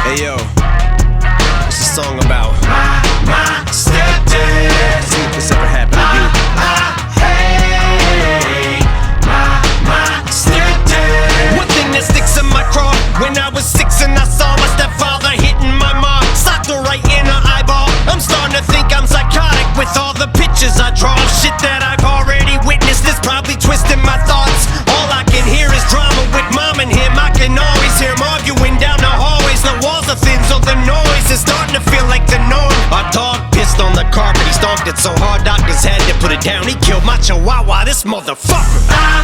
Hey yo, what's the song about? My stepdad. See if this ever happened to you. Hey, my stepdad. One thing that sticks in my craw, when I was 6 and I saw my stepfather hitting my mom, socked her right in her eyeball. I'm starting to think I'm psychotic with all the pictures I draw. Shit that I've already witnessed is probably twisting my thoughts. All I can hear is drama with mom and him. I can always hear them arguing down the hallways. The walls are thin, so the noise is starting to feel like the norm. Our dog pissed on the carpet, he stomped it so hard doctors had to put it down. He killed my chihuahua, this motherfucker.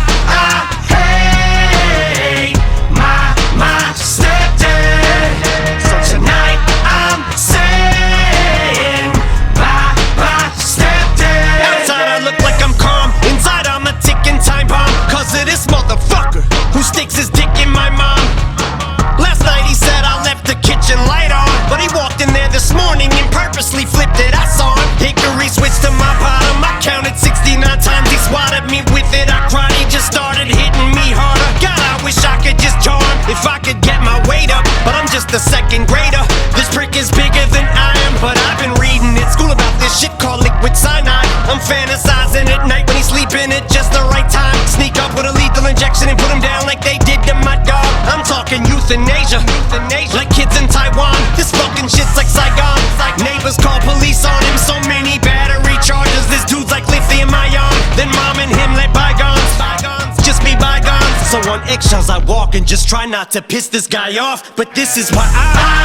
Hey, my stepdad. So tonight I'm saying bye, stepdad. Outside I look like I'm calm, inside I'm a ticking time bomb. Cause of this motherfucker who sticks his dick in my mom. Last night he said I left the kitchen light on, but he walked in there this morning and purposely flipped it. I saw him. Hickory switched to my bottom. I counted 69 times. He swatted me with it. I cried. He just started hitting me harder. God, I wish I could just charm if I could get my weight up, but I'm just a second grader. This prick is bigger than I am, but I've been reading at school about this shit called liquid cyanide. I'm fantasizing at night when he's sleeping at just the right time. Sneak up with a lethal injection and put him down like they did to my dog. I'm talking euthanasia, like kids in Taiwan. This fucking shit's like Saigon. Neighbors call police on him, so many battery charges. This dude's like lithium ion. Then mom and him let bygones just be bygones. So on eggshells I walk and just try not to piss this guy off, but this is why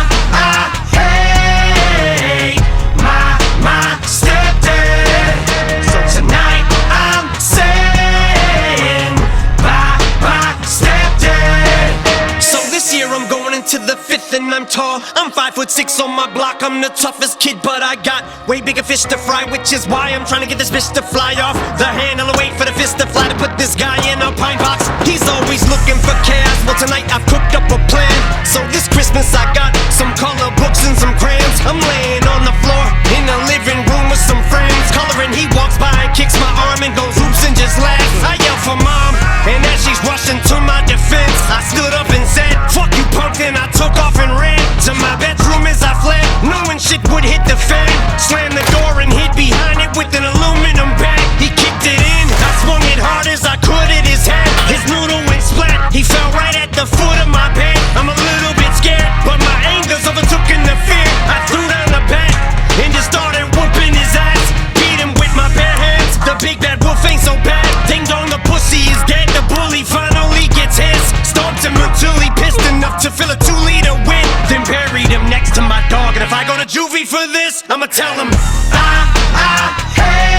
Hey, my stepdad. So tonight I'm saying bye, stepdad. So this year I'm going into the 5th and I'm tall. I'm 5'6" on my block. I'm the toughest kid, but I got way bigger fish to fry, which is why I'm trying to get this bitch to fly off the handle and wait for the fist to fly to put this guy in a pine box. He's always looking for chaos. Well, tonight I've cooked up a plan. So this Christmas I got some color books and some crayons. I'm laying on the floor in the living room with some friends coloring. He walks by and kicks my arm and goes oops and just laughs. I yell for mom, and as she's rushing to my defense, I stood up and said, "Fuck you, punk!" Then I took off and ran to my bedroom as I fled, knowing shit would hit the fan. Slammed the door and hid behind it with an aluminum bag. He kicked it in, I swung it hard as I could at his head. His noodle went splat, he fell right at the foot of my bed. I'm a little bit scared, but my anger's overtook in the fear. I threw down the bat and just started whooping his ass. Beat him with my bare hands, the big bad wolf ain't so bad. Ding dong, the pussy is dead, the bully finally gets his. Stomped him until he pissed enough to fill a 2-liter win. Then buried him next to my dog, and if I go to juvie for this, I'ma tell him Hey.